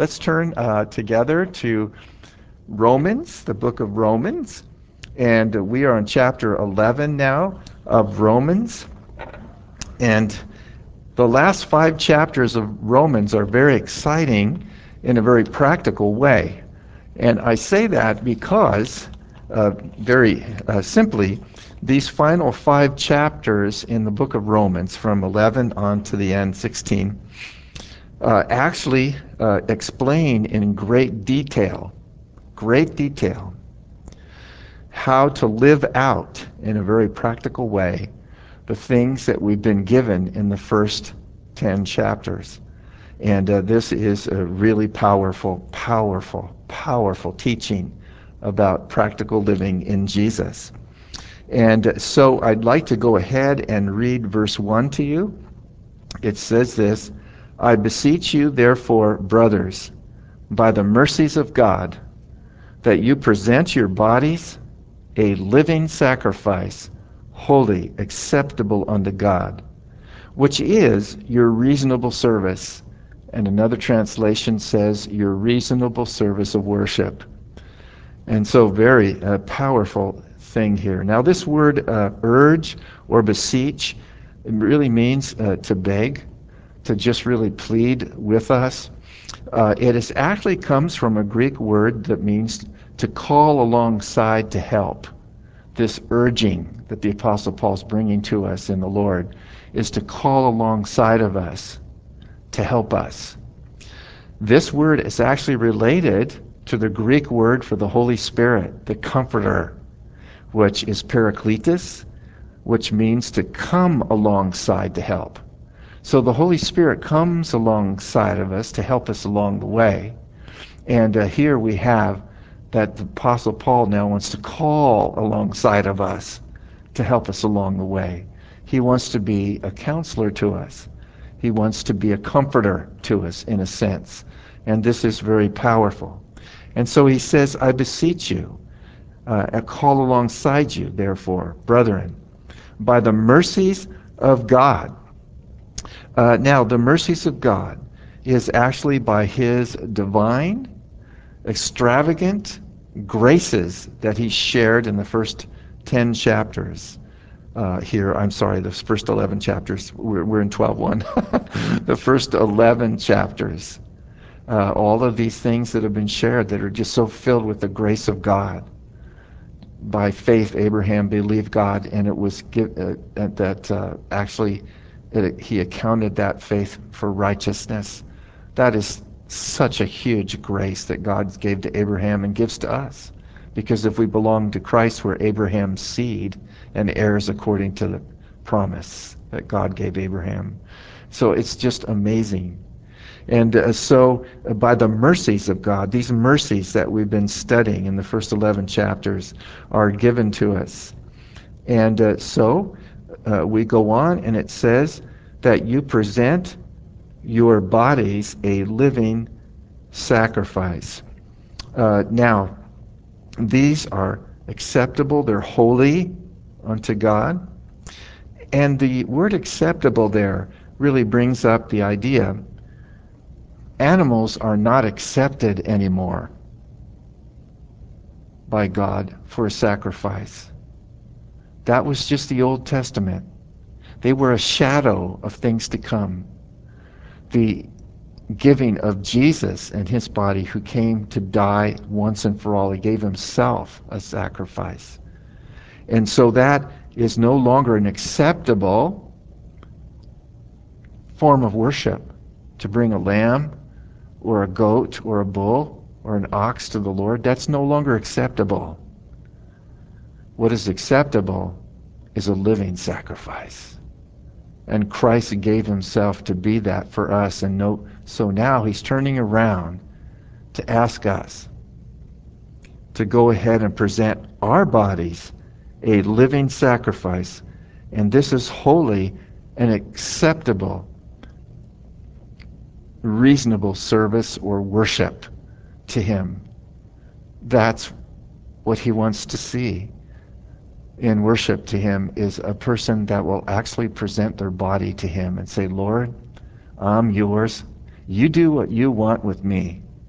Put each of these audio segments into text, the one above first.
let's turn together to Romans, the book of Romans. And we are on chapter 11 now of Romans. And the last 5 chapters of Romans are very exciting in a very practical way. And I say that because, very simply, these final 5 chapters in the book of Romans, from 11 on to the end, 16, actually explain in great detail, how to live out in a very practical way the things that we've been given in the first 10 chapters. And this is a really powerful teaching about practical living in Jesus. And so I'd like to go ahead and read verse 1 to you. It says this, I beseech you, therefore, brothers, by the mercies of God, that you present your bodies a living sacrifice, holy, acceptable unto God, which is your reasonable service. And another translation says your reasonable service of worship. And so very powerful thing here. Now this word urge or beseech, it really means to beg, to just really plead with us. It actually comes from a Greek word that means to call alongside to help. This urging that the Apostle Paul is bringing to us in the Lord is to call alongside of us to help us. This word is actually related to the Greek word for the Holy Spirit, the Comforter, which is Parakletos, which means to come alongside to help. So the Holy Spirit comes alongside of us to help us along the way. And here we have that the Apostle Paul now wants to call alongside of us to help us along the way. He wants to be a counselor to us. He wants to be a comforter to us, in a sense. And this is very powerful. And so he says, I beseech you, I call alongside you, therefore, brethren, by the mercies of God. Now, the mercies of God is actually by his divine, extravagant graces that he shared in the first 10 chapters. The first 11 chapters. We're in 12:1. The first 11 chapters. All of these things that have been shared that are just so filled with the grace of God. By faith, Abraham believed God, and it was he accounted that faith for righteousness. That is such a huge grace that God gave to Abraham and gives to us. Because if we belong to Christ, we're Abraham's seed and heirs according to the promise that God gave Abraham. So it's just amazing. And so by the mercies of God, these mercies that we've been studying in the first 11 chapters are given to us. And so we go on, and it says that you present your bodies a living sacrifice. Now, these are acceptable, they're holy unto God. And the word acceptable there really brings up the idea animals are not accepted anymore by God for a sacrifice. That was just the Old Testament. They were a shadow of things to come. The giving of Jesus and his body, who came to die once and for all. He gave himself a sacrifice. And so that is no longer an acceptable form of worship, to bring a lamb or a goat or a bull or an ox to the Lord. That's no longer acceptable. What is acceptable is a living sacrifice. And Christ gave himself to be that for us. So now he's turning around to ask us to go ahead and present our bodies a living sacrifice. And this is holy and acceptable, reasonable service or worship to him. That's what he wants to see in worship to him, is a person that will actually present their body to him and say, Lord, I'm yours. You do what you want with me.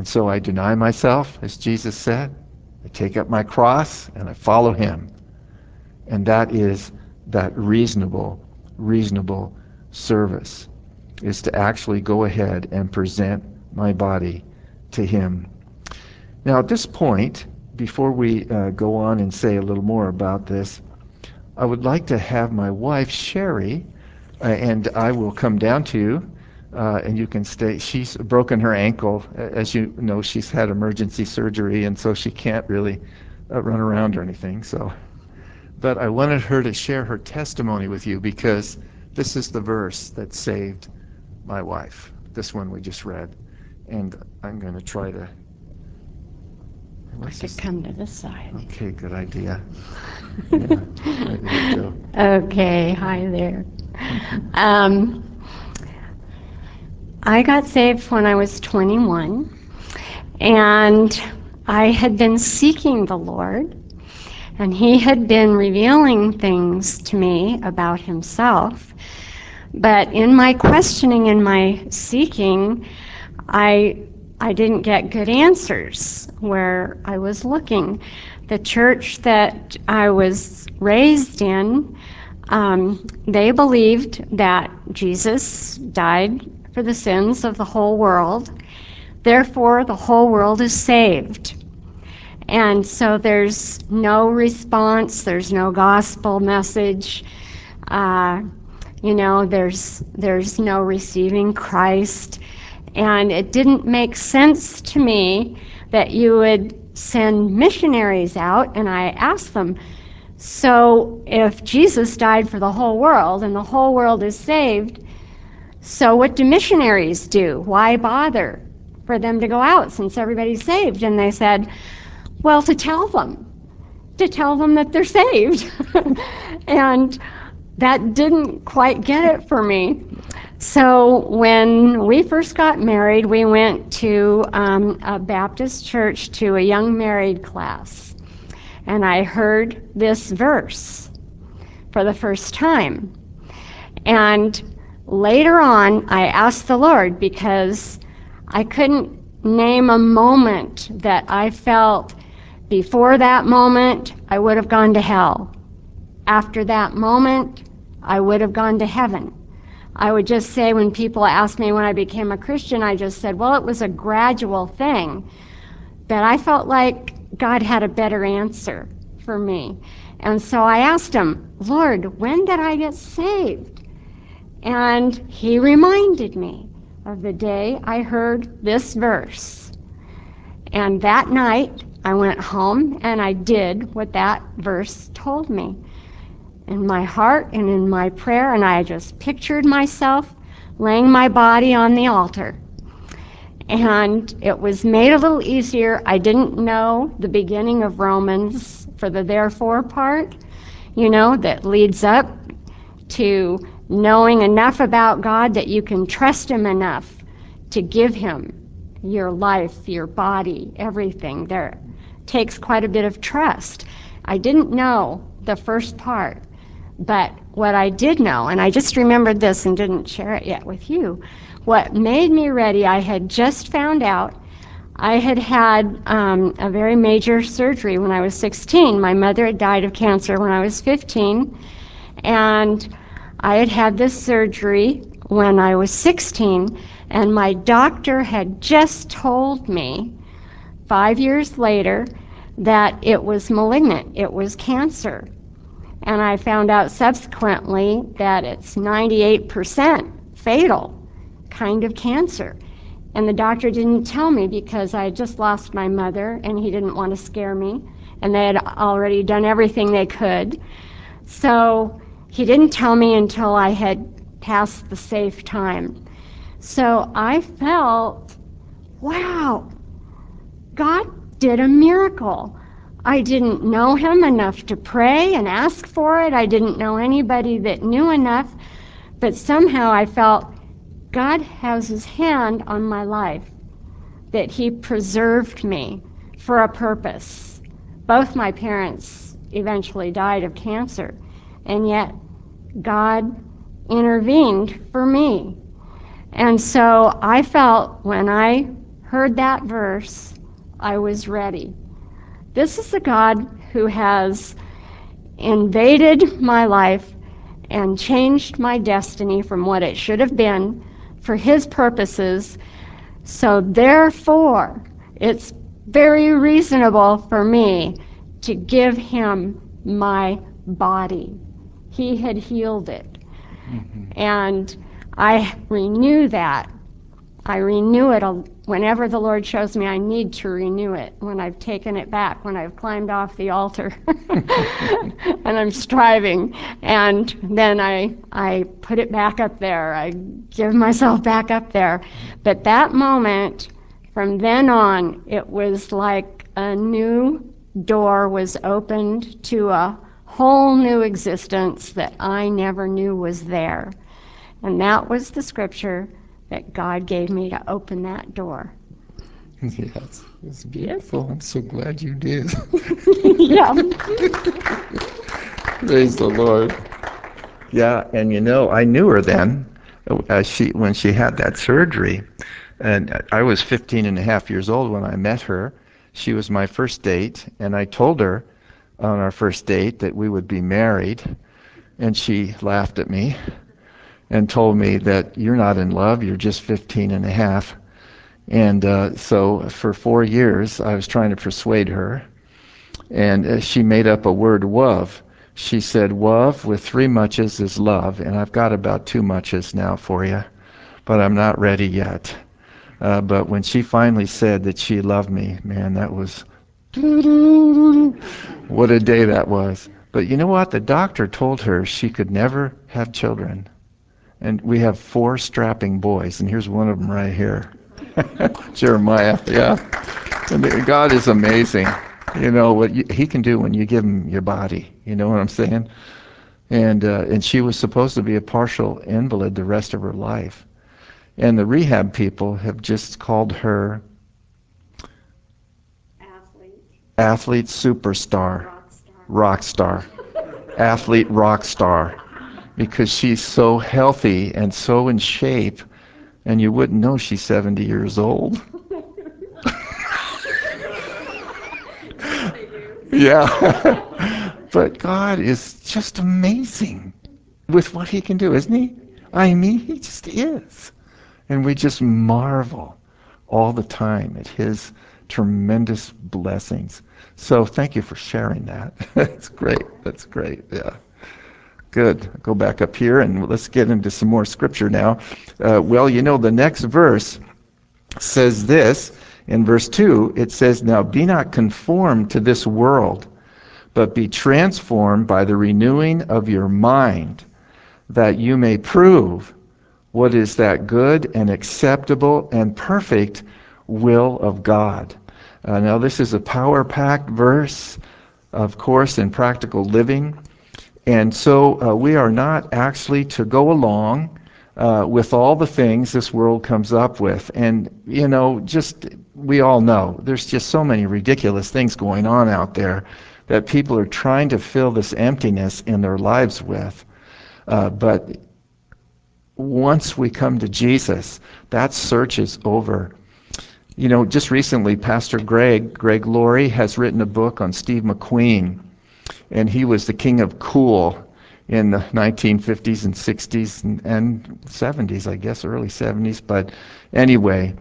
And so I deny myself, as Jesus said. I take up my cross and I follow him. And that is that reasonable service, is to actually go ahead and present my body to him. Now, at this point, before we go on and say a little more about this, I would like to have my wife, Sherry, and I will come down to you, and you can stay. She's broken her ankle. As you know, she's had emergency surgery, and so she can't really run around or anything. But I wanted her to share her testimony with you, because this is the verse that saved my wife, this one we just read. And I'm going to try to... I could come to this side. Okay, good idea. Yeah, right, there you go. Okay, hi there. Um, I got saved when I was 21, and I had been seeking the Lord, and He had been revealing things to me about Himself. But in my questioning and my seeking, I didn't get good answers where I was looking. The church that I was raised in, they believed that Jesus died for the sins of the whole world. Therefore, the whole world is saved. And so there's no response, there's no gospel message. Uh, there's no receiving Christ. And it didn't make sense to me that you would send missionaries out. And I asked them, so if Jesus died for the whole world and the whole world is saved, so what do missionaries do? Why bother for them to go out since everybody's saved? And they said, well, to tell them that they're saved. And that didn't quite get it for me. So when we first got married, we went to a Baptist church to a young married class. And I heard this verse for the first time. And later on, I asked the Lord, because I couldn't name a moment that I felt before that moment I would have gone to hell. After that moment, I would have gone to heaven. I would just say, when people asked me when I became a Christian, I just said, well, it was a gradual thing. But I felt like God had a better answer for me. And so I asked him, Lord, when did I get saved? And he reminded me of the day I heard this verse. And that night, I went home and I did what that verse told me in my heart and in my prayer, and I just pictured myself laying my body on the altar. And it was made a little easier. I didn't know the beginning of Romans for the therefore part, that leads up to knowing enough about God that you can trust him enough to give him your life, your body, everything. There takes quite a bit of trust. I didn't know the first part, but what I did know, and I just remembered this and didn't share it yet with you, what made me ready, I had just found out I had had a very major surgery when I was 16. My mother had died of cancer when I was 15, and I had had this surgery when I was 16, and my doctor had just told me 5 years later that it was malignant, it was cancer. And I found out subsequently that it's 98% fatal kind of cancer. And the doctor didn't tell me because I had just lost my mother and he didn't want to scare me. And they had already done everything they could. So he didn't tell me until I had passed the safe time. So I felt, wow, God did a miracle. I didn't know him enough to pray and ask for it. I didn't know anybody that knew enough. But somehow I felt God has his hand on my life, that he preserved me for a purpose. Both my parents eventually died of cancer, and yet God intervened for me. And so I felt when I heard that verse, I was ready. This is a God who has invaded my life and changed my destiny from what it should have been for his purposes. So therefore, it's very reasonable for me to give him my body. He had healed it. And I renew that. I renew it whenever the Lord shows me I need to renew it, when I've taken it back, when I've climbed off the altar and I'm striving. And then I put it back up there. I give myself back up there. But that moment, from then on, it was like a new door was opened to a whole new existence that I never knew was there. And that was the scripture that God gave me to open that door. Yes, it's beautiful. I'm so glad you did. Yeah. Praise the Lord. Yeah, and I knew her then, when she had that surgery. And I was 15 and a half years old when I met her. She was my first date, and I told her on our first date that we would be married. And she laughed at me and told me that you're not in love, you're just 15 and a half. And so for 4 years, I was trying to persuade her. And she made up a word, wove. She said, wove with 3 muches is love. And I've got about 2 muches now for you, but I'm not ready yet. But when she finally said that she loved me, man, that was, what a day that was. But you know what? The doctor told her she could never have children. And we have 4 strapping boys, and here's one of them right here. Jeremiah, yeah. And God is amazing. What he can do when you give him your body. You know what I'm saying? And she was supposed to be a partial invalid the rest of her life. And the rehab people have just called her athlete superstar, rock star, athlete rock star, because she's so healthy and so in shape, and you wouldn't know she's 70 years old. Yeah. But God is just amazing with what he can do, isn't he? I mean, he just is. And we just marvel all the time at his tremendous blessings. So thank you for sharing that. That's great. That's great. Yeah. Good. Go back up here and let's get into some more scripture now. The next verse says this. In verse 2, it says, now be not conformed to this world, but be transformed by the renewing of your mind, that you may prove what is that good and acceptable and perfect will of God. Now, this is a power-packed verse, of course, in practical living. And so we are not actually to go along with all the things this world comes up with. And, we all know there's just so many ridiculous things going on out there that people are trying to fill this emptiness in their lives with. But once we come to Jesus, that search is over. Just recently, Pastor Greg Laurie, has written a book on Steve McQueen, and he was the king of cool in the 1950s and 60s and 70s, I guess, early 70s. But anyway,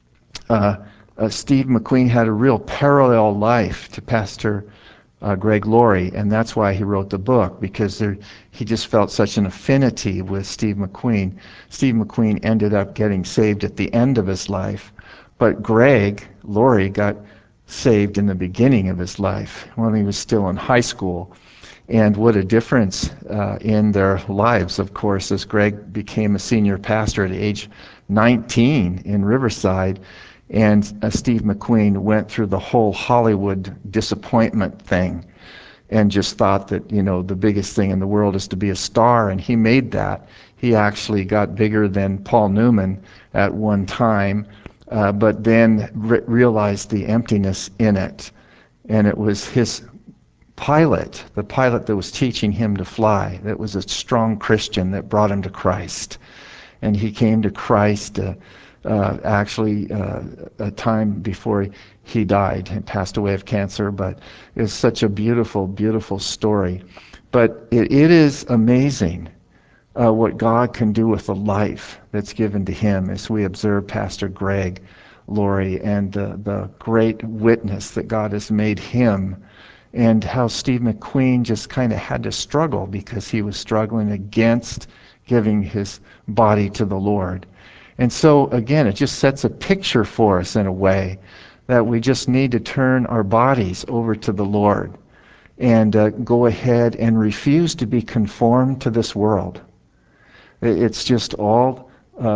Steve McQueen had a real parallel life to Pastor Greg Laurie, and that's why he wrote the book, because he just felt such an affinity with Steve McQueen. Steve McQueen ended up getting saved at the end of his life, but Greg Laurie got saved in the beginning of his life when he was still in high school. And what a difference in their lives, of course, as Greg became a senior pastor at age 19 in Riverside. And Steve McQueen went through the whole Hollywood disappointment thing and just thought that, the biggest thing in the world is to be a star. And he made that. He actually got bigger than Paul Newman at one time, but then realized the emptiness in it. And it was his the pilot that was teaching him to fly, that was a strong Christian that brought him to Christ. And he came to Christ actually a time before he died and passed away of cancer, but it's such a beautiful, beautiful story. But it is amazing what God can do with the life that's given to him as we observe Pastor Greg Laurie and the great witness that God has made him, and how Steve McQueen just kind of had to struggle because he was struggling against giving his body to the Lord. And so, again, it just sets a picture for us in a way that we just need to turn our bodies over to the Lord and go ahead and refuse to be conformed to this world. It's just all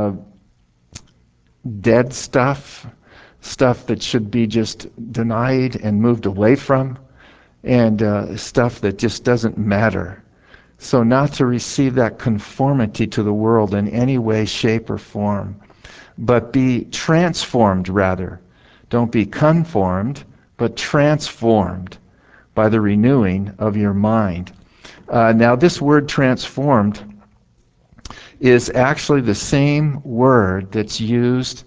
dead stuff, stuff that should be just denied and moved away from, and stuff that just doesn't matter. So not to receive that conformity to the world in any way, shape, or form, but be transformed rather. Don't be conformed, but transformed by the renewing of your mind. Now, this word transformed is actually the same word that's used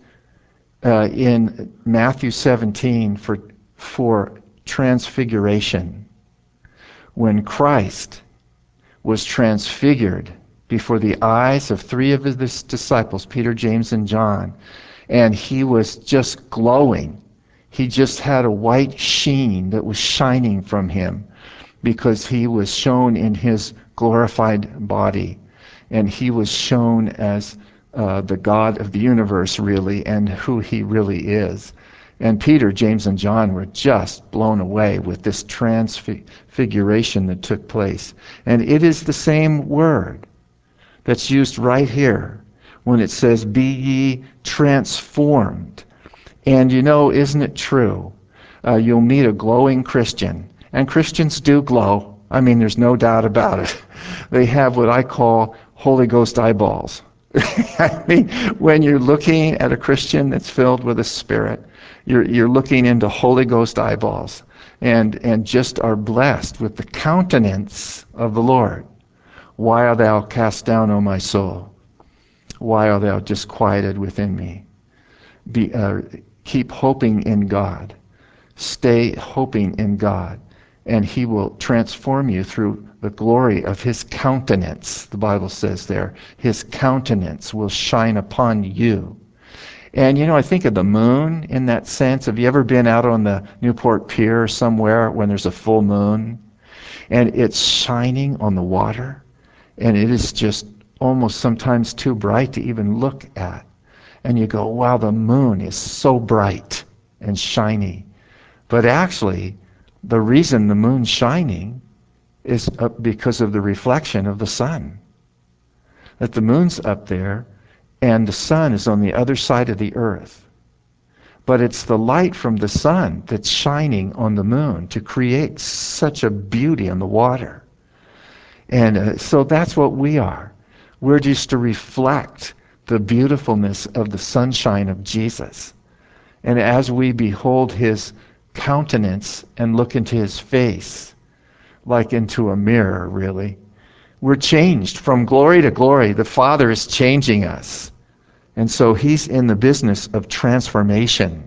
in Matthew 17 for transfiguration. When Christ was transfigured before the eyes of three of his disciples, Peter, James, and John, and he was just glowing. He just had a white sheen that was shining from him because he was shown in his glorified body. And he was shown as the God of the universe, really, and who he really is. And Peter, James, and John were just blown away with this transfiguration that took place. And it is the same word that's used right here when it says, be ye transformed. And you know, isn't it true? You'll meet a glowing Christian, and Christians do glow. I mean, there's no doubt about it. They have what I call Holy Ghost eyeballs. I mean, when you're looking at a Christian that's filled with the Spirit, you're looking into Holy Ghost eyeballs, and just are blessed with the countenance of the Lord. Why art thou cast down, O my soul? Why art thou disquieted within me? Keep hoping in God. Stay hoping in God, and he will transform you through the glory of his countenance. The Bible says there, his countenance will shine upon you. And you know, I think of the moon in that sense. Have you ever been out on the Newport Pier somewhere when there's a full moon and it's shining on the water, and it is just almost sometimes too bright to even look at, and you go, wow, the moon is so bright and shiny. But actually, the reason the moon's shining is because of the reflection of the sun. That the moon's up there and the sun is on the other side of the earth. But it's the light from the sun that's shining on the moon to create such a beauty on the water. And so that's what we are. We're just to reflect the beautifulness of the sunshine of Jesus. And as we behold his countenance and look into his face, like into a mirror, really, we're changed from glory to glory. The Father is changing us. And so he's in the business of transformation,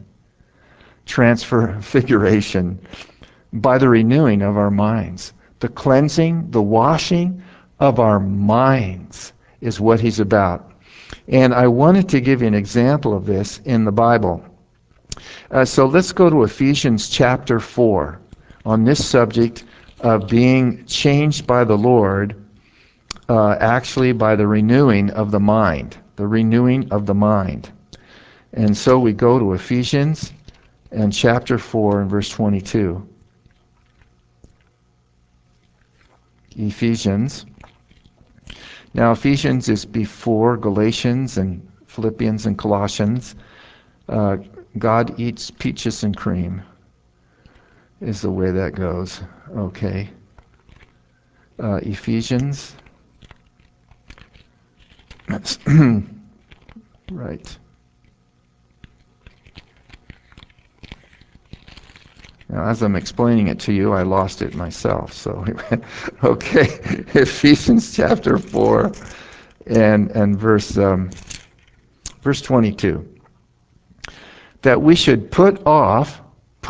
transfiguration, by the renewing of our minds. The cleansing, the washing of our minds is what he's about. And I wanted to give you an example of this in the Bible. So let's go to Ephesians chapter 4 on this subject of being changed by the Lord, actually by the renewing of the mind. The renewing of the mind. And so we go to Ephesians and chapter 4 and verse 22. Ephesians. Now Ephesians is before Galatians and Philippians and Colossians. God eats peaches and cream is the way that goes. Okay. Ephesians. Right. Now, as I'm explaining it to you, I lost it myself. So, okay, Ephesians chapter 4 and verse 22. that we should put off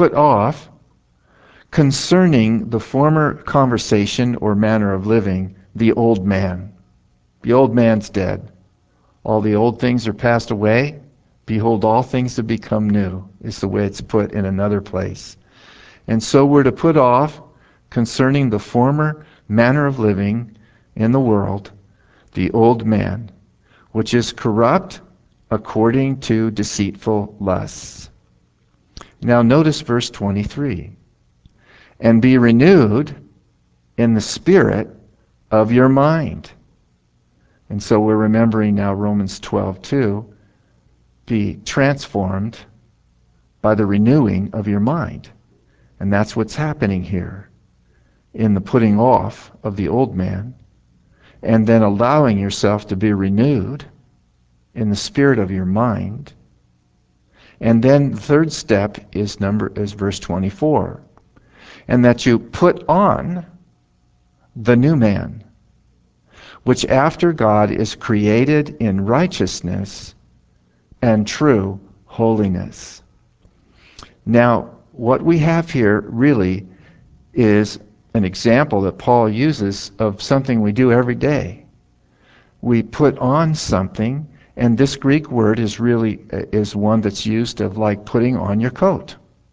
concerning the former conversation or manner of living, the old man. The old man's dead. All the old things are passed away. Behold, all things have become new, is the way it's put in another place. And so we're to put off concerning the former manner of living in the world, the old man, which is corrupt according to deceitful lusts. Now notice verse 23. And be renewed in the spirit of your mind. And so we're remembering now Romans 12:2. Be transformed by the renewing of your mind. And that's what's happening here in the putting off of the old man, and then allowing yourself to be renewed in the spirit of your mind. And then the third step is verse 24. And that you put on the new man, which after God is created in righteousness and true holiness. Now, what we have here really is an example that Paul uses of something we do every day. We put on something, and this Greek word is one that's used of like putting on your coat.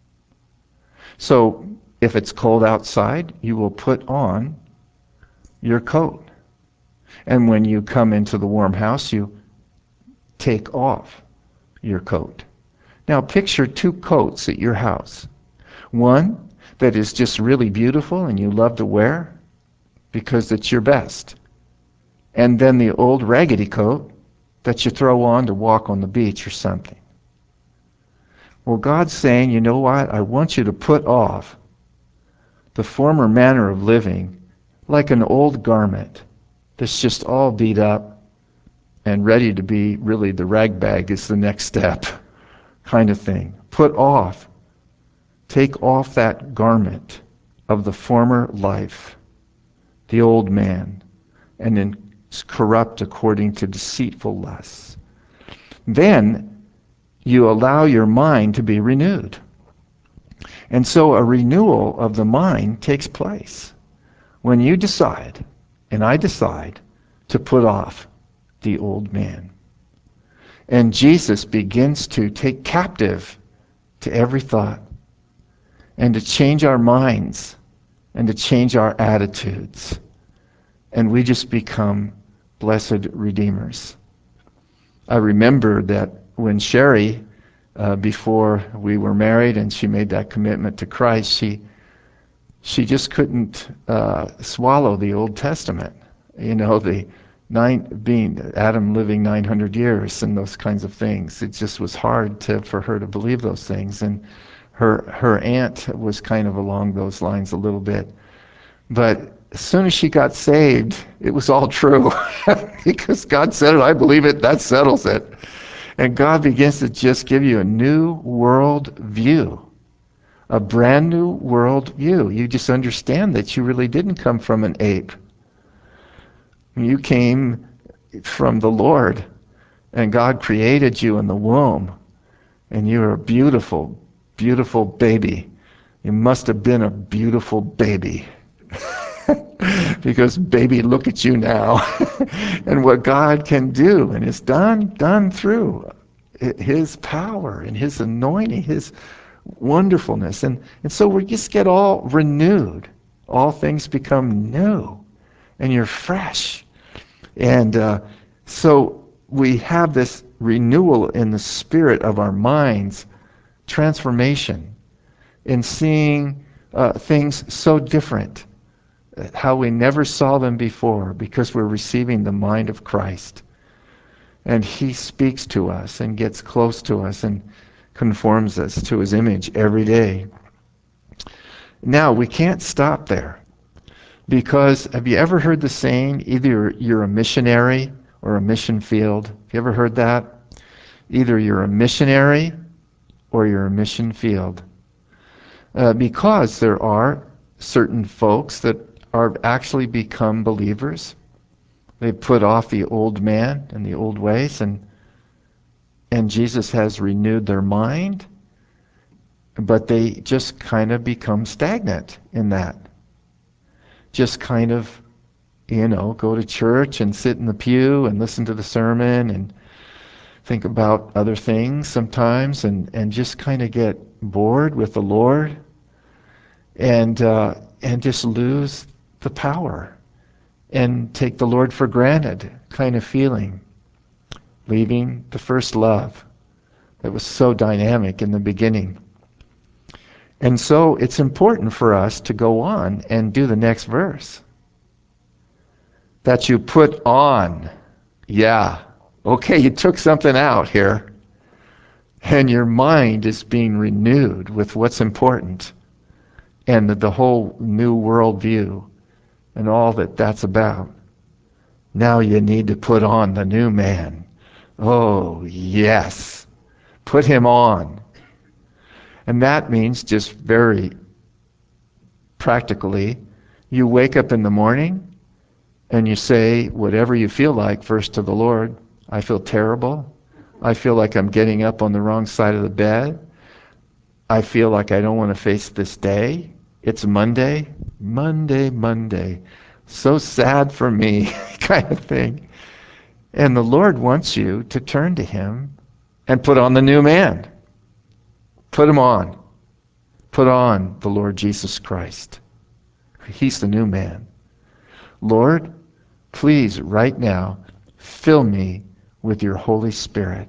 So if it's cold outside, you will put on your coat. And when you come into the warm house, you take off your coat. Now picture two coats at your house. One that is just really beautiful and you love to wear because it's your best. And then the old raggedy coat that you throw on to walk on the beach or something. Well, God's saying, you know what? I want you to put off the former manner of living like an old garment that's just all beat up and ready to be really the rag bag is the next step kind of thing. Take off that garment of the former life, the old man, and then it's corrupt according to deceitful lusts. Then you allow your mind to be renewed. And so a renewal of the mind takes place when you decide, and I decide, to put off the old man. And Jesus begins to take captive to every thought and to change our minds and to change our attitudes. And we just become blessed redeemers. I remember that when Sherry, before we were married and she made that commitment to Christ, she just couldn't swallow the Old Testament. You know, being Adam living 900 years and those kinds of things. It just was hard for her to believe those things. And her aunt was kind of along those lines a little bit. But as soon as she got saved, it was all true. Because God said it, I believe it, that settles it. And God begins to just give you a new world view, a brand new world view. You just understand that you really didn't come from an ape. You came from the Lord, and God created you in the womb, and you were a beautiful, beautiful baby. You must have been a beautiful baby. Because baby, look at you now. And what God can do, and is done through His power and His anointing, His wonderfulness. And so we just get all renewed. All things become new, and you're fresh. And so we have this renewal in the spirit of our minds, transformation, in seeing things so different, how we never saw them before, because we're receiving the mind of Christ. And He speaks to us and gets close to us and conforms us to His image every day. Now, we can't stop there. Because have you ever heard the saying, either you're a missionary or a mission field? Have you ever heard that? Either you're a missionary or you're a mission field. Because there are certain folks that are actually become believers. They put off the old man and the old ways, and Jesus has renewed their mind, but they just kind of become stagnant in that. Just kind of, go to church and sit in the pew and listen to the sermon and think about other things sometimes, and just kind of get bored with the Lord, and just lose the power and take the Lord for granted kind of feeling, leaving the first love that was so dynamic in the beginning. And so it's important for us to go on and do the next verse. That you put on. Yeah. Okay, you took something out here. And your mind is being renewed with what's important. And the whole new worldview and all that that's about. Now you need to put on the new man. Oh, yes. Put him on. And that means just very practically, you wake up in the morning and you say whatever you feel like first to the Lord. I feel terrible. I feel like I'm getting up on the wrong side of the bed. I feel like I don't want to face this day. It's Monday. Monday. So sad for me, kind of thing. And the Lord wants you to turn to him and put on the new man. Put him on. Put on the Lord Jesus Christ. He's the new man. Lord, please right now fill me with your Holy Spirit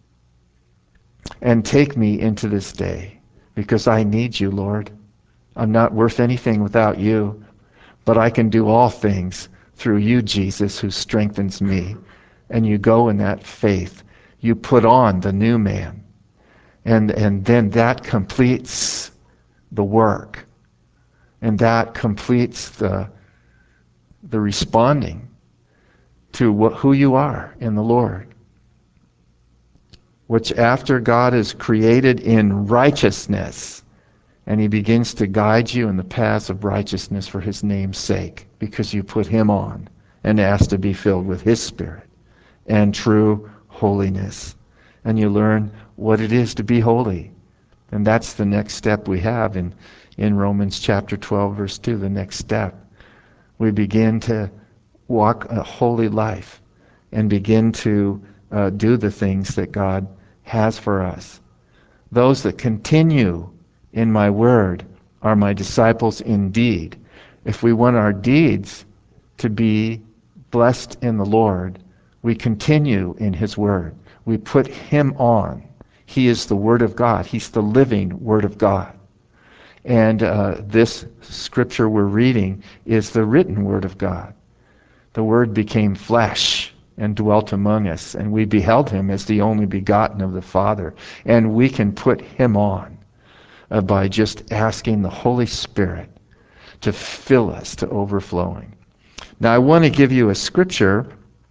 and take me into this day, because I need you, Lord. I'm not worth anything without you, but I can do all things through you, Jesus, who strengthens me. And you go in that faith. You put on the new man. And then that completes the work. And that completes the responding to who you are in the Lord. Which after God is created in righteousness, and he begins to guide you in the paths of righteousness for his name's sake, because you put him on and ask to be filled with his Spirit and true holiness. And you learn what it is to be holy. And that's the next step we have in Romans chapter 12, verse 2, the next step. We begin to walk a holy life and begin to do the things that God has for us. Those that continue in my word are my disciples indeed. If we want our deeds to be blessed in the Lord, we continue in his word. We put him on. He is the word of God. He's the living word of God. And this scripture we're reading is the written word of God. The word became flesh and dwelt among us, and we beheld him as the only begotten of the Father. And we can put him on by just asking the Holy Spirit to fill us to overflowing. Now I want to give you a scripture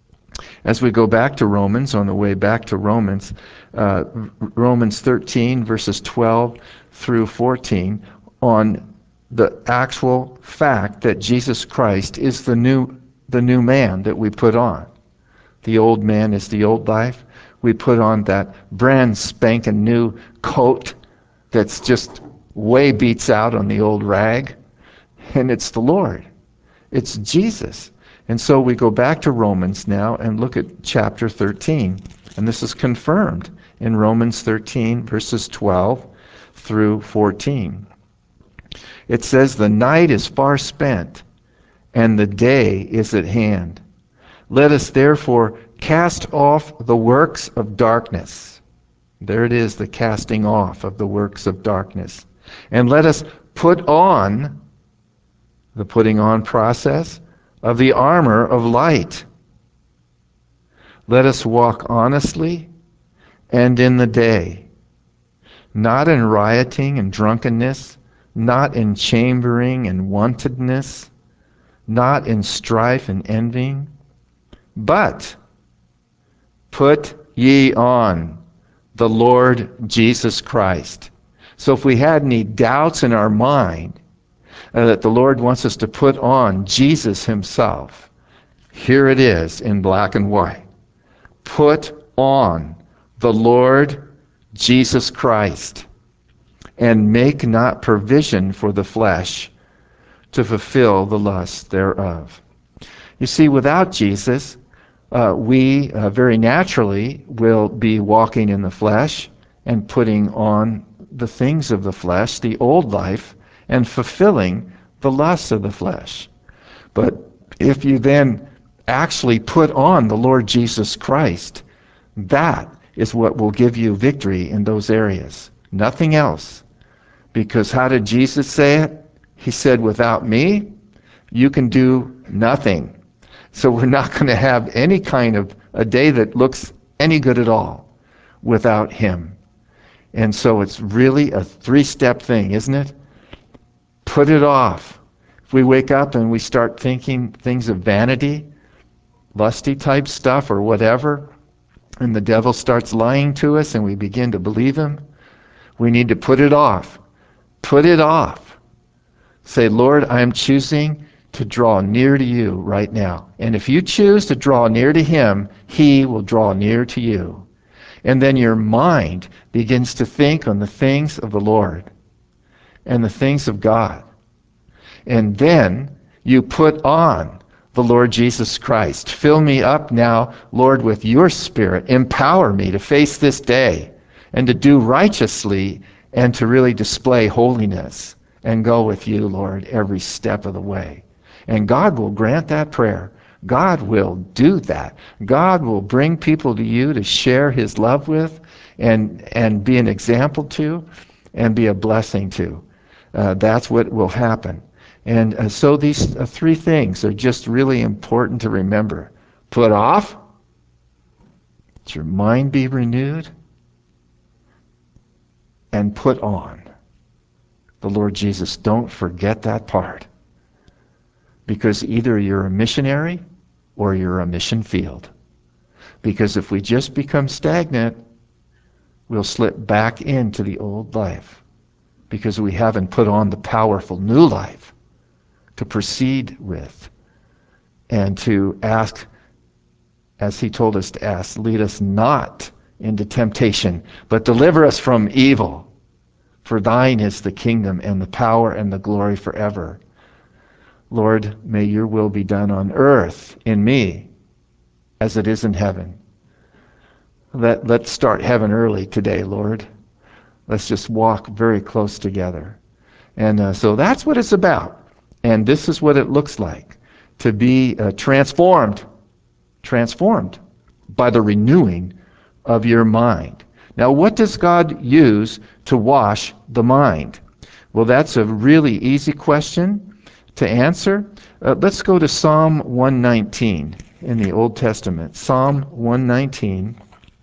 as we go back to Romans, on the way back to Romans, Romans 13, verses 12 through 14, on the actual fact that Jesus Christ is the new man that we put on. The old man is the old life. We put on that brand spanking new coat that's just way beats out on the old rag. And it's the Lord. It's Jesus. And so we go back to Romans now and look at chapter 13. And this is confirmed in Romans 13, verses 12 through 14. It says, "The night is far spent, and the day is at hand. Let us therefore cast off the works of darkness." There it is, the casting off of the works of darkness. "And let us put on," the putting on process, "of the armor of light. Let us walk honestly and in the day, not in rioting and drunkenness, not in chambering and wantonness, not in strife and envying, but put ye on the Lord Jesus Christ." So if we had any doubts in our mind that the Lord wants us to put on Jesus himself, here it is in black and white. Put on the Lord Jesus Christ and make not provision for the flesh to fulfill the lust thereof. You see, without Jesus, we very naturally will be walking in the flesh and putting on the things of the flesh, the old life, and fulfilling the lusts of the flesh. But if you then actually put on the Lord Jesus Christ, that is what will give you victory in those areas. Nothing else. Because how did Jesus say it? He said, without me, you can do nothing. So we're not going to have any kind of a day that looks any good at all without him. And so it's really a three-step thing, isn't it? Put it off. If we wake up and we start thinking things of vanity, lusty type stuff or whatever, and the devil starts lying to us and we begin to believe him, we need to put it off. Put it off. Say, Lord, I am choosing to draw near to you right now. And if you choose to draw near to him, he will draw near to you. And then your mind begins to think on the things of the Lord and the things of God. And then you put on the Lord Jesus Christ. Fill me up now, Lord, with your Spirit. Empower me to face this day and to do righteously and to really display holiness and go with you, Lord, every step of the way. And God will grant that prayer. God will do that. God will bring people to you to share his love with and be an example to and be a blessing to. That's what will happen. And so these three things are just really important to remember. Put off, let your mind be renewed, and put on the Lord Jesus. Don't forget that part. Because either you're a missionary or you're a mission field. Because if we just become stagnant, we'll slip back into the old life. Because we haven't put on the powerful new life to proceed with and to ask, as he told us to ask, lead us not into temptation, but deliver us from evil. For thine is the kingdom and the power and the glory forever. Lord, may your will be done on earth in me as it is in heaven. Let's start heaven early today, Lord. Let's just walk very close together. And so that's what it's about. And this is what it looks like to be transformed by the renewing of your mind. Now, what does God use to wash the mind? Well, that's a really easy question to answer. Let's go to Psalm 119 in the Old Testament. Psalm 119.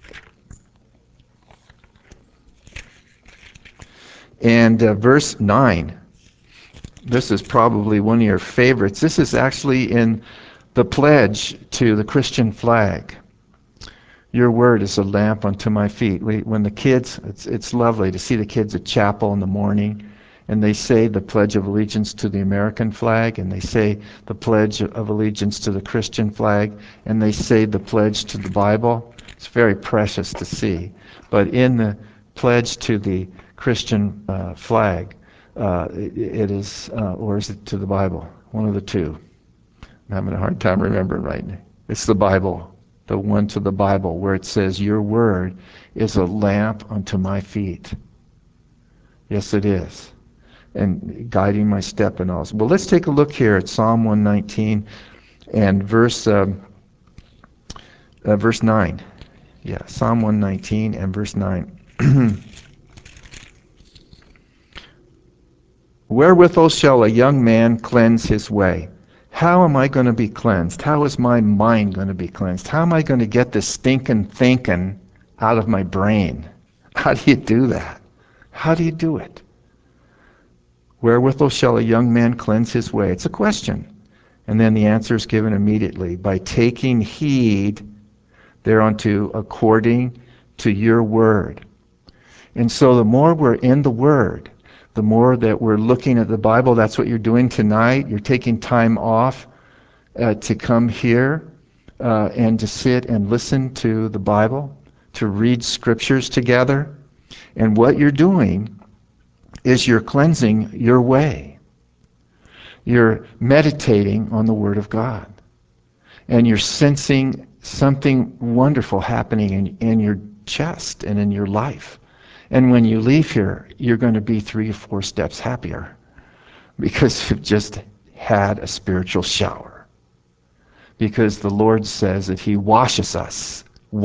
And verse 9. This is probably one of your favorites. This is actually in the pledge to the Christian flag. Your word is a lamp unto my feet. When the kids, it's lovely to see the kids at chapel in the morning, and they say the Pledge of Allegiance to the American flag, and they say the Pledge of Allegiance to the Christian flag, and they say the pledge to the Bible. It's very precious to see. But in the pledge to the Christian flag, it is, or is it to the Bible? One of the two. I'm having a hard time remembering right now. It's the Bible, the one to the Bible, where it says, your word is a lamp unto my feet. Yes, it is. And guiding my step and all. Well, let's take a look here at Psalm 119 and verse 9. Yeah, Psalm 119 and verse 9. Wherewithal shall a young man cleanse his way? How am I going to be cleansed? How is my mind going to be cleansed? How am I going to get this stinking thinking out of my brain? How do you do that? How do you do it? Wherewithal shall a young man cleanse his way? It's a question. And then the answer is given immediately. By taking heed thereunto according to your word. And so the more we're in the word, the more that we're looking at the Bible. That's what you're doing tonight. You're taking time off to come here and to sit and listen to the Bible, to read scriptures together. And what you're doing is you're cleansing your way. You're meditating on the Word of God. And you're sensing something wonderful happening in your chest and in your life. And when you leave here, you're going to be 3 or 4 steps happier because you've just had a spiritual shower. Because the Lord says that He washes us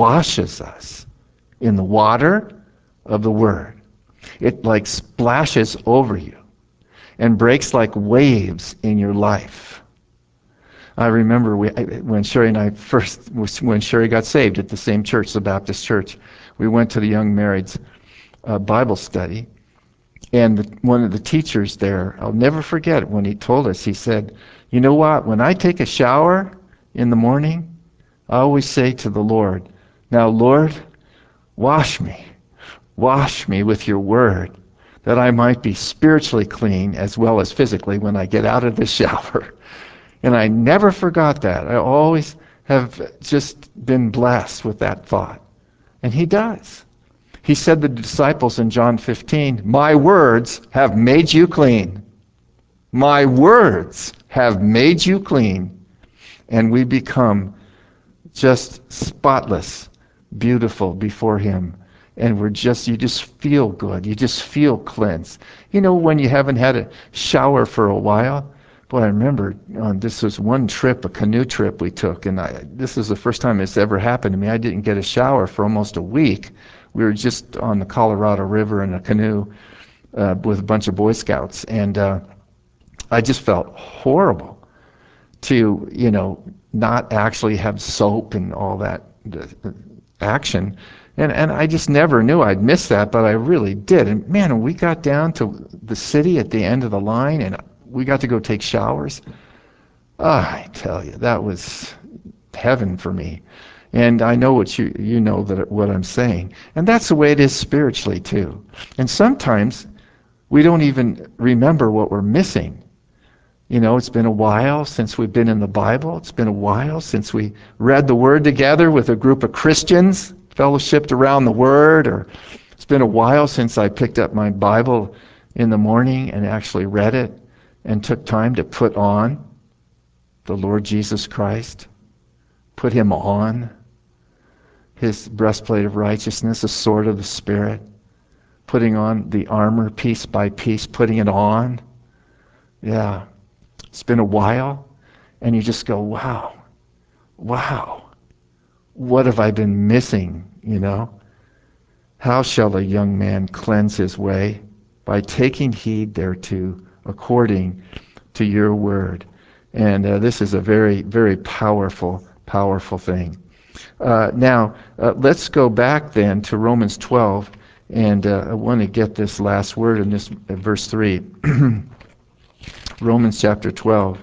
in the water of the Word. It like splashes over you and breaks like waves in your life. I remember when Sherry and I when Sherry got saved at the same church, the Baptist church, we went to the young marrieds Bible study, and one of the teachers there, I'll never forget it, when he told us, he said, you know what, when I take a shower in the morning, I always say to the Lord, now Lord, wash me with your Word, that I might be spiritually clean as well as physically when I get out of the shower. And I never forgot that. I always have just been blessed with that thought. And He does. He said to the disciples in John 15, my words have made you clean. My words have made you clean. And we become just spotless, beautiful before Him. And you just feel good. You just feel cleansed. You know, when you haven't had a shower for a while, boy, I remember this was one trip, a canoe trip we took, and this is the first time it's ever happened to me. I didn't get a shower for almost a week. We were just on the Colorado River in a canoe with a bunch of Boy Scouts, and I just felt horrible to, not actually have soap and all that action. And I just never knew I'd miss that, but I really did. And man, when we got down to the city at the end of the line and we got to go take showers, I tell you, that was heaven for me. And I know what you know that what I'm saying. And that's the way it is spiritually too. And sometimes we don't even remember what we're missing. It's been a while since we've been in the Bible. It's been a while since we read the Word together with a group of Christians, fellowshipped around the Word, or it's been a while since I picked up my Bible in the morning and actually read it and took time to put on the Lord Jesus Christ, put Him on, His breastplate of righteousness, the sword of the Spirit, putting on the armor piece by piece, putting it on. Yeah. It's been a while, and you just go, wow, what have I been missing, How shall a young man cleanse his way? By taking heed thereto, according to your word. And this is a very, very powerful thing. Now, let's go back then to Romans 12, and I want to get this last word in this verse 3. Romans chapter 12.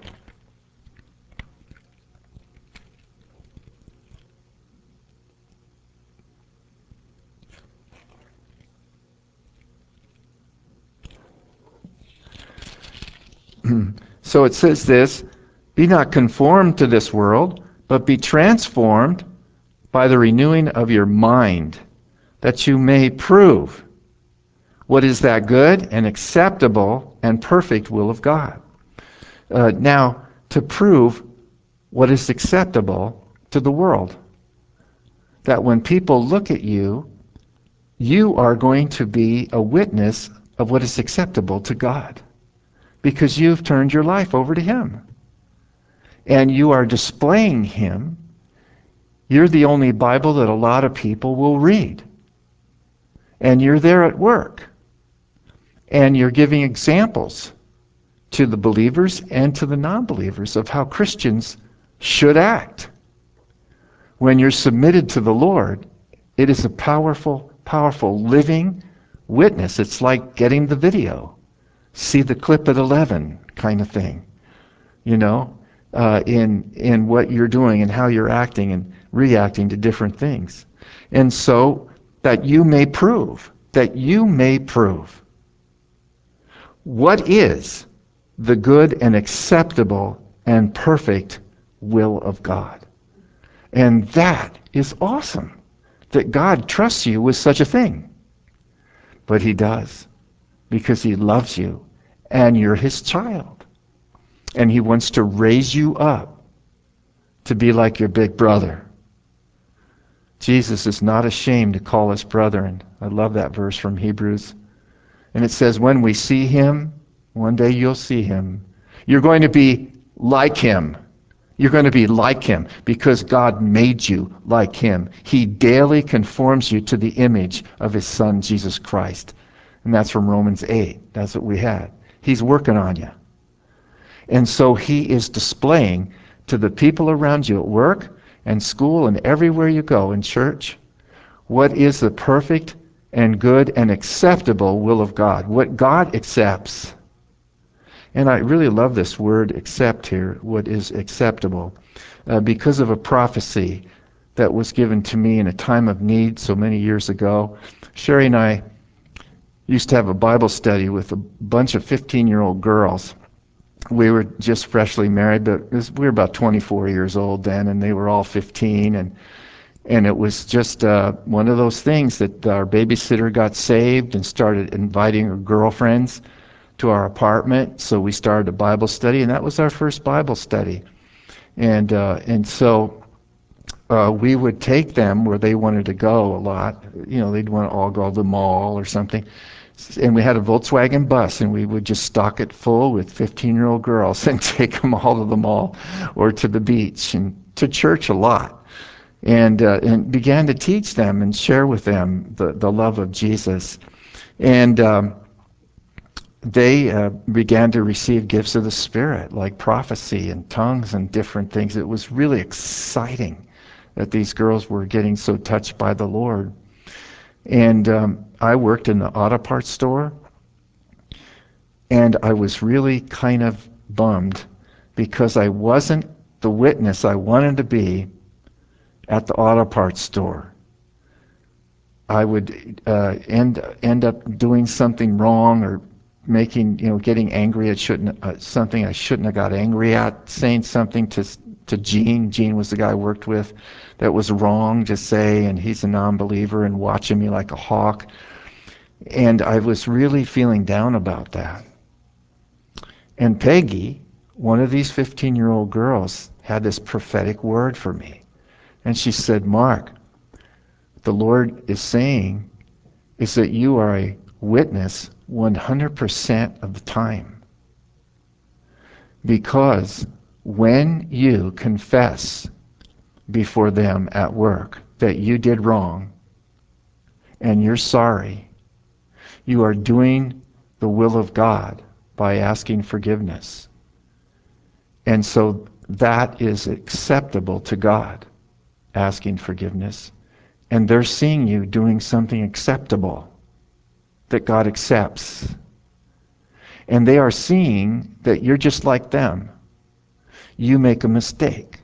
So it says this, be not conformed to this world, but be transformed by the renewing of your mind, that you may prove what is that good and acceptable and perfect will of God. Now, to prove what is acceptable to the world, that when people look at you, you are going to be a witness of what is acceptable to God, because you've turned your life over to Him. And you are displaying Him. You're the only Bible that a lot of people will read. And you're there at work. And you're giving examples to the believers and to the non-believers of how Christians should act. When you're submitted to the Lord, it is a powerful, living witness. It's like getting the video. See the clip at 11 kind of thing. In what you're doing and how you're acting and reacting to different things. And so that you may prove what is the good and acceptable and perfect will of God. And that is awesome, that God trusts you with such a thing. But He does, because he loves you and you're his child. And he wants to raise you up to be like your big brother. Jesus is not ashamed to call us brethren. I love that verse from Hebrews. And it says, when we see him, one day you'll see him. You're going to be like him. You're going to be like him because God made you like him. He daily conforms you to the image of his son, Jesus Christ. And that's from Romans 8. That's what we had. He's working on you. And so he is displaying to the people around you at work and school and everywhere you go in church what is the perfect and good and acceptable will of God, what God accepts. And I really love this word accept here, what is acceptable, because of a prophecy that was given to me in a time of need so many years ago. Sherry and I used to have a Bible study with a bunch of 15-year-old girls. We were just freshly married, but we were about 24 years old then, and they were all 15, and it was just one of those things that our babysitter got saved and started inviting her girlfriends to our apartment. So we started a Bible study, and that was our first Bible study. And so we would take them where they wanted to go a lot. You know, they'd want to all go to the mall or something. And we had a Volkswagen bus, and we would just stock it full with 15-year-old girls and take them all to the mall or to the beach and to church a lot. And began to teach them and share with them the love of Jesus. And they began to receive gifts of the Spirit, like prophecy and tongues and different things. It was really exciting that these girls were getting so touched by the Lord. And I worked in the auto parts store, and I was really kind of bummed because I wasn't the witness I wanted to be at the auto parts store. I would end up doing something wrong or getting angry at something I shouldn't have got angry at, saying something to Gene. Gene was the guy I worked with that was wrong to say, and he's a non-believer and watching me like a hawk. And I was really feeling down about that. And Peggy, one of these 15-year-old girls, had this prophetic word for me. And she said, Mark, the Lord is saying is that you are a witness 100% of the time. Because when you confess before them at work that you did wrong and you're sorry, you are doing the will of God by asking forgiveness. And so that is acceptable to God, asking forgiveness. And they're seeing you doing something acceptable that God accepts. And they are seeing that you're just like them. You make a mistake,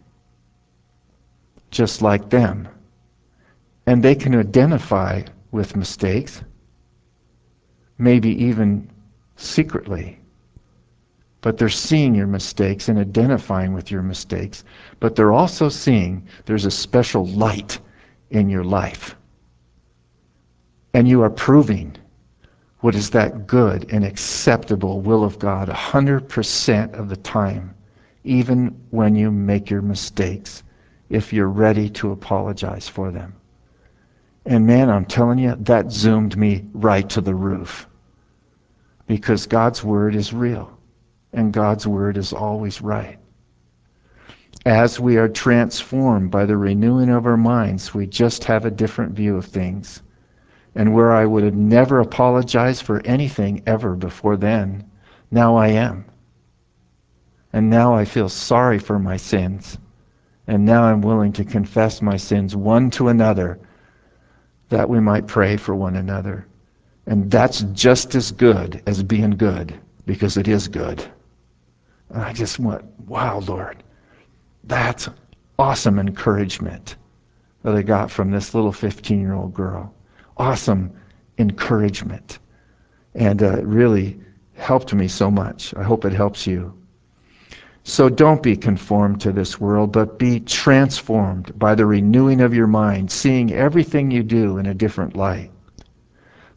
just like them. And they can identify with mistakes, maybe even secretly. But they're seeing your mistakes and identifying with your mistakes. But they're also seeing there's a special light in your life. And you are proving what is that good and acceptable will of God 100% of the time, even when you make your mistakes, if you're ready to apologize for them. And man, I'm telling you, that zoomed me right to the roof. Because God's word is real, and God's word is always right. As we are transformed by the renewing of our minds, we just have a different view of things. And where I would have never apologized for anything ever before then, now I am. And now I feel sorry for my sins. And now I'm willing to confess my sins one to another, that we might pray for one another. And that's just as good as being good, because it is good. And I just went, wow, Lord, that's awesome encouragement that I got from this little 15-year-old girl. Awesome encouragement. And it really helped me so much. I hope it helps you. So don't be conformed to this world, but be transformed by the renewing of your mind, seeing everything you do in a different light.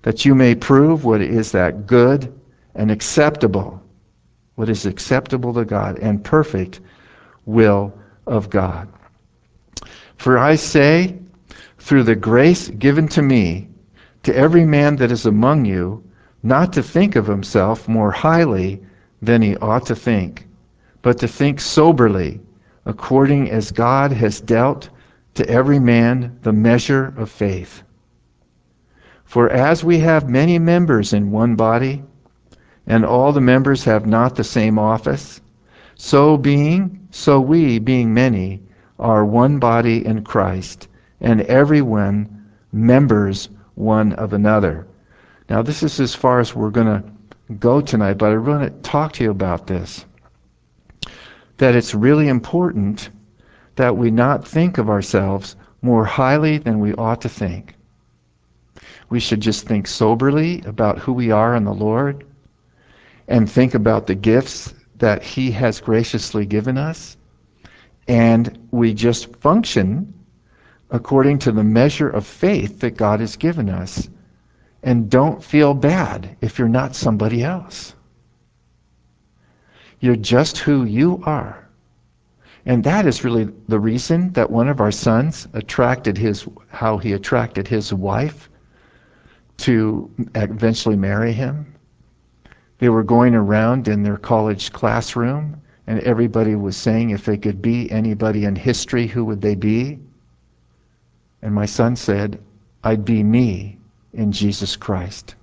that you may prove what is that good and acceptable, what is acceptable to God, and perfect will of God. For I say, through the grace given to me, to every man that is among you, not to think of himself more highly than he ought to think, but to think soberly, according as God has dealt to every man the measure of faith. For as we have many members in one body, and all the members have not the same office, so we, being many, are one body in Christ, and everyone members one of another. Now, this is as far as we're going to go tonight, but I want to talk to you about this. That it's really important that we not think of ourselves more highly than we ought to think. We should just think soberly about who we are in the Lord and think about the gifts that He has graciously given us. And we just function according to the measure of faith that God has given us. And don't feel bad if you're not somebody else. You're just who you are. And that is really the reason that one of our sons attracted how he attracted his wife to eventually marry him. They were going around in their college classroom, and everybody was saying if they could be anybody in history, who would they be? And my son said, I'd be me in Jesus Christ.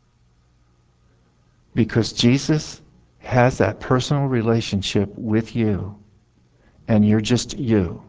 Because Jesus has that personal relationship with you, and you're just you.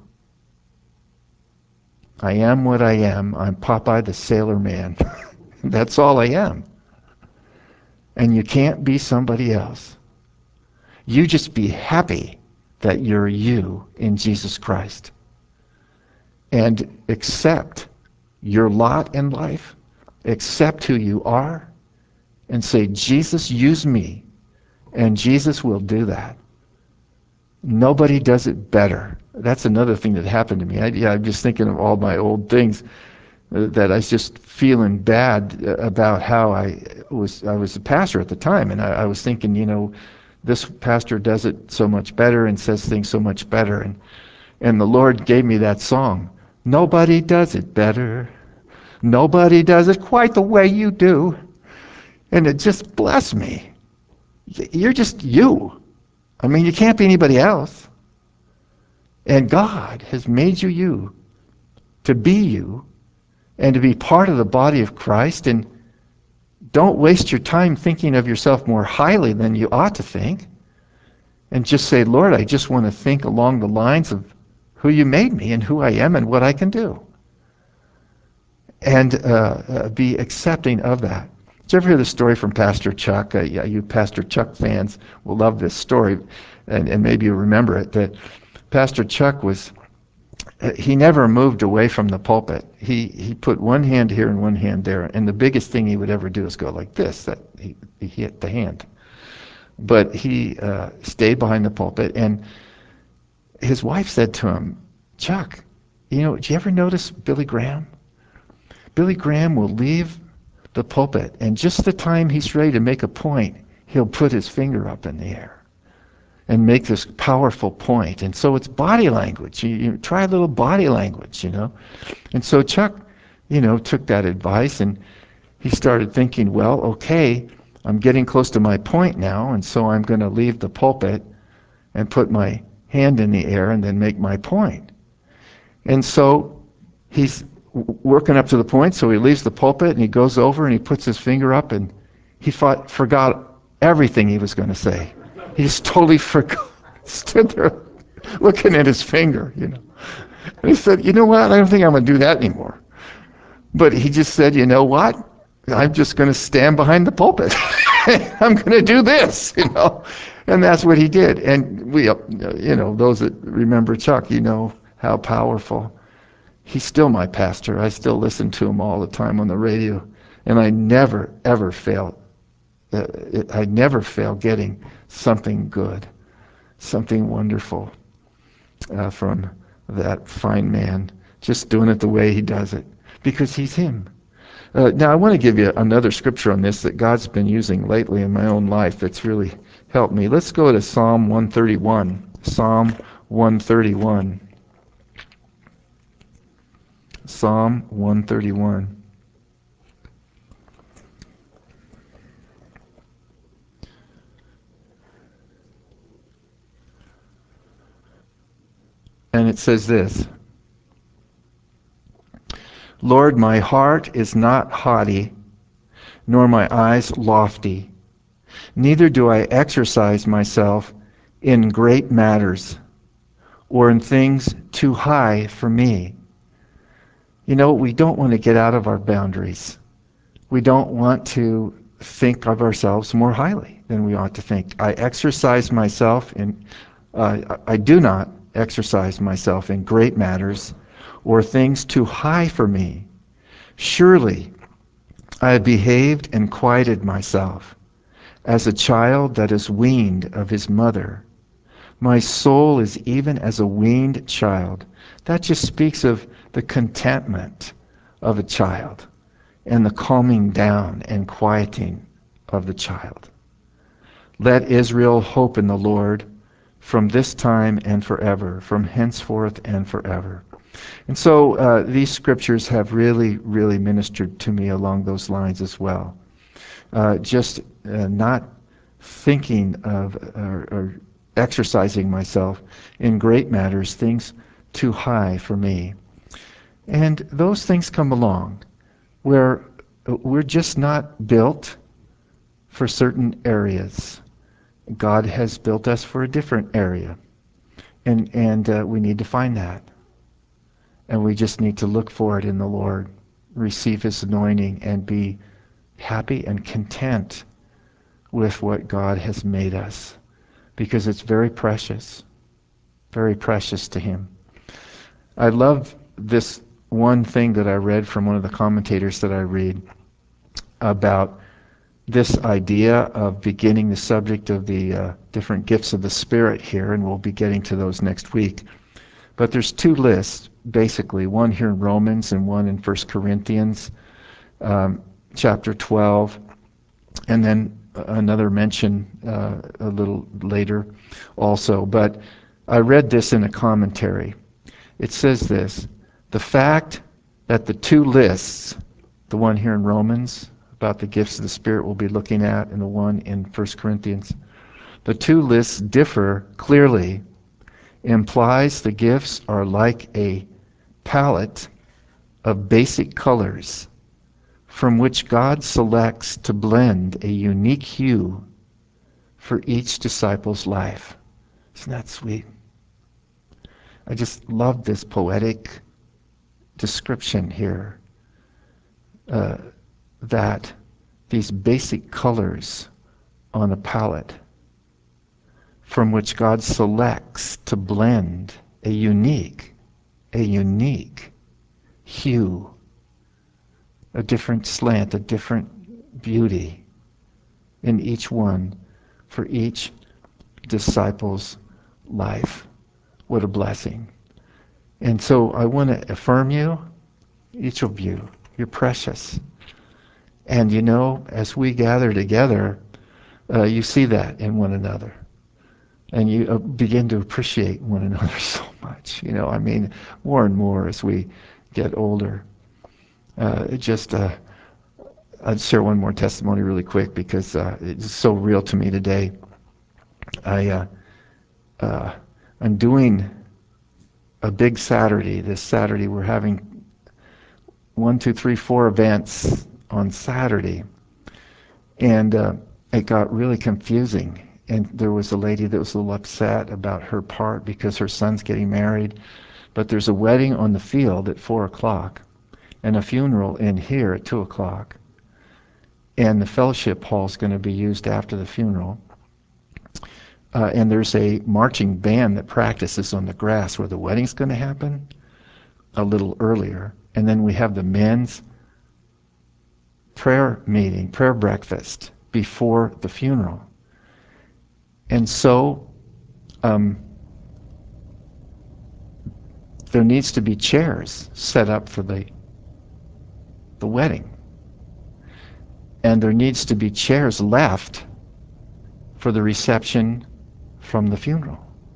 I am what I am. I'm Popeye the Sailor Man. That's all I am. And you can't be somebody else. You just be happy that you're you in Jesus Christ. And accept your lot in life. Accept who you are. And say, Jesus, use me. And Jesus will do that. Nobody does it better. That's another thing that happened to me. I'm just thinking of all my old things that I was just feeling bad about how I was a pastor at the time, and I was thinking, this pastor does it so much better and says things so much better, and the Lord gave me that song. Nobody does it better. Nobody does it quite the way you do. And it just blessed me. You're just you. I mean, you can't be anybody else. And God has made you to be you, and to be part of the body of Christ. And don't waste your time thinking of yourself more highly than you ought to think. And just say, Lord, I just want to think along the lines of who you made me and who I am and what I can do. And be accepting of that. Did you ever hear the story from Pastor Chuck? You Pastor Chuck fans will love this story, and maybe you remember it, that Pastor Chuck he never moved away from the pulpit. He put one hand here and one hand there, and the biggest thing he would ever do is go like this, that he hit the hand. But he stayed behind the pulpit, and his wife said to him, Chuck, did you ever notice Billy Graham? Billy Graham will leave the pulpit, and just the time he's ready to make a point, he'll put his finger up in the air and make this powerful point. And so it's body language. You try a little body language, And so Chuck, took that advice, and he started thinking, well, okay, I'm getting close to my point now, and so I'm going to leave the pulpit and put my hand in the air and then make my point. And so he's working up to the point, so he leaves the pulpit and he goes over and he puts his finger up, and he forgot everything he was going to say. He just totally forgot. Stood there looking at his finger, And he said, you know what? I don't think I'm going to do that anymore. But he just said, you know what? I'm just going to stand behind the pulpit. I'm going to do this, And that's what he did. And we, those that remember Chuck, how powerful. He's still my pastor. I still listen to him all the time on the radio. And I never, ever fail. I never fail getting something good, something wonderful from that fine man, just doing it the way he does it, because he's him. Now, I want to give you another scripture on this that God's been using lately in my own life that's really helped me. Let's go to Psalm 131. Psalm 131. Psalm 131. And it says this: Lord, my heart is not haughty, nor my eyes lofty. Neither do I exercise myself in great matters, or in things too high for me. You know, we don't want to get out of our boundaries. We don't want to think of ourselves more highly than we ought to think. I do not exercise myself in great matters or things too high for me. Surely I have behaved and quieted myself as a child that is weaned of his mother. My soul is even as a weaned child. That just speaks of the contentment of a child and the calming down and quieting of the child. Let Israel hope in the Lord from this time and forever, from henceforth and forever. And so these scriptures have really, really ministered to me along those lines as well. Just not thinking of or exercising myself in great matters, things too high for me. And those things come along where we're just not built for certain areas. God has built us for a different area. And we need to find that. And we just need to look for it in the Lord, receive His anointing, and be happy and content with what God has made us. Because it's very precious to Him. I love this one thing that I read from one of the commentators that I read about this idea of beginning the subject of the different gifts of the Spirit here, and we'll be getting to those next week. But there's two lists, basically, one here in Romans and one in 1 Corinthians, chapter 12, and then another mention a little later also. But I read this in a commentary. It says this: the fact that the two lists, the one here in Romans about the gifts of the Spirit we'll be looking at, and the one in 1 Corinthians, the two lists differ clearly, implies the gifts are like a palette of basic colors from which God selects to blend a unique hue for each disciple's life. Isn't that sweet? I just love this poetic description here, that these basic colors on a palette from which God selects to blend a unique hue, a different slant, a different beauty in each one for each disciple's life. What a blessing. And so I want to affirm you, each of you, you're precious. And you know, as we gather together, you see that in one another. And you begin to appreciate one another so much. You know, I mean, more and more as we get older. I'd share one more testimony really quick because it's so real to me today. I'm doing a big Saturday. This Saturday we're having 1, 2, 3, 4 events on Saturday. And it got really confusing. And there was a lady that was a little upset about her part because her son's getting married. But there's a wedding on the field at 4 o'clock and a funeral in here at 2 o'clock. And the fellowship hall is going to be used after the funeral. And there's a marching band that practices on the grass where the wedding's going to happen a little earlier. And then we have the men's prayer meeting, prayer breakfast before the funeral. And so there needs to be chairs set up for the wedding. And there needs to be chairs left for the reception from the funeral.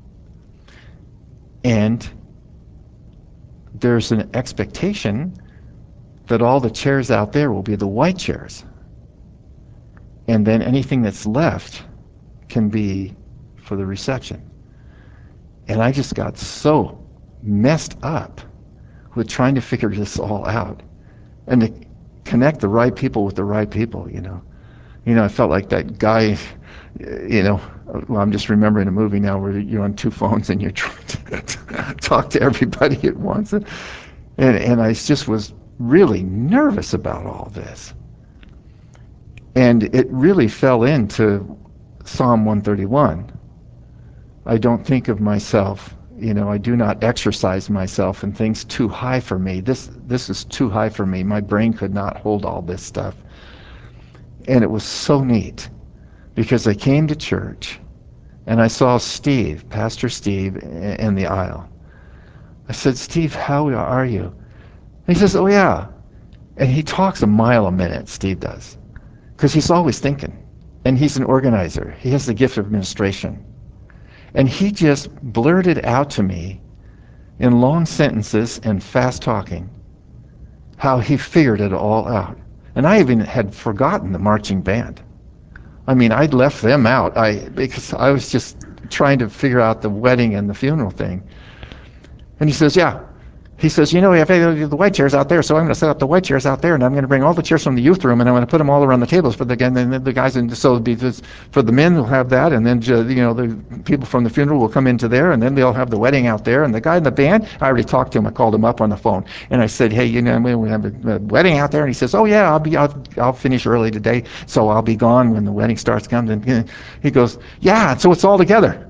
And there's an expectation that all the chairs out there will be the white chairs. And then anything that's left can be for the reception. And I just got so messed up with trying to figure this all out and to connect the right people with the right people, you know. I felt like that guy, well, I'm just remembering a movie now where you're on two phones and you're trying to talk to everybody at once. And I just was really nervous about all this. And it really fell into Psalm 131. I don't think of myself, I do not exercise myself in things too high for me. This is too high for me. My brain could not hold all this stuff. And it was so neat because I came to church and I saw Steve, Pastor Steve, in the aisle. I said, Steve, how are you? And he says, oh yeah. And he talks a mile a minute, Steve does, because he's always thinking. And he's an organizer. He has the gift of administration. And he just blurted out to me in long sentences and fast talking how he figured it all out. And I even had forgotten the marching band. I mean, I'd left them out because I was just trying to figure out the wedding and the funeral thing. And he says, yeah. He says, we have the white chairs out there, so I'm going to set up the white chairs out there, and I'm going to bring all the chairs from the youth room, and I'm going to put them all around the tables for the guys. And so it'll be for the men, will have that, and then the people from the funeral will come into there, and then they'll have the wedding out there. And the guy in the band, I already talked to him. I called him up on the phone, and I said, hey, we have a wedding out there. And he says, oh yeah, I'll finish early today, so I'll be gone when the wedding starts comes. And he goes, yeah, so it's all together.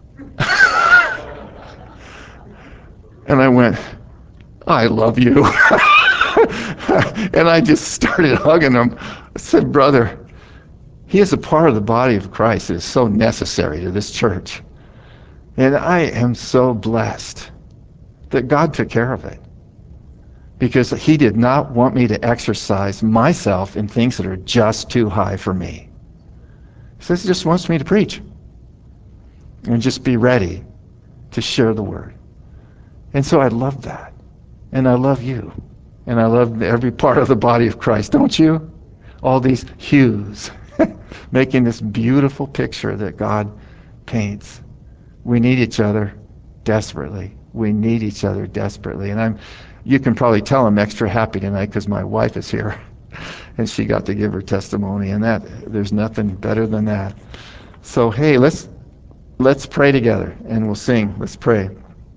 And I went, I love you. And I just started hugging him. I said, brother, he is a part of the body of Christ that is so necessary to this church. And I am so blessed that God took care of it. Because he did not want me to exercise myself in things that are just too high for me. He says he just wants me to preach. And just be ready to share the word. And so I love that. And I love you. And I love every part of the body of Christ, don't you? All these hues, making this beautiful picture that God paints. We need each other desperately. We need each other desperately. And you can probably tell I'm extra happy tonight because my wife is here. And she got to give her testimony. And there's nothing better than that. So, hey, let's pray together. And we'll sing. Let's pray.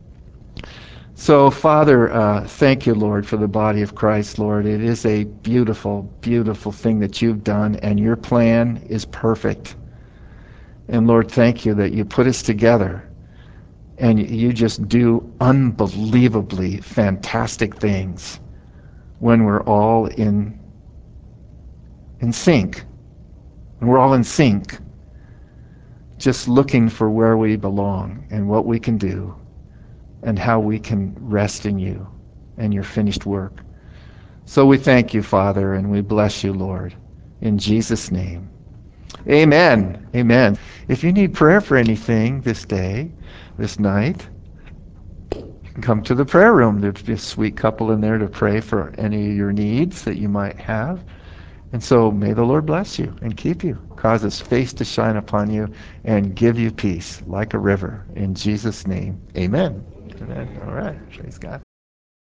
So, Father, thank you, Lord, for the body of Christ, Lord. It is a beautiful, beautiful thing that you've done, and your plan is perfect. And, Lord, thank you that you put us together, and you just do unbelievably fantastic things when we're all in sync. When we're all in sync, just looking for where we belong and what we can do and how we can rest in you and your finished work. So we thank you, Father, and we bless you, Lord. In Jesus' name. Amen. Amen. If you need prayer for anything this day, this night, you can come to the prayer room. There's be a sweet couple in there to pray for any of your needs that you might have. And so may the Lord bless you and keep you, cause his face to shine upon you, and give you peace like a river. In Jesus' name, amen. Amen. All right. Praise God.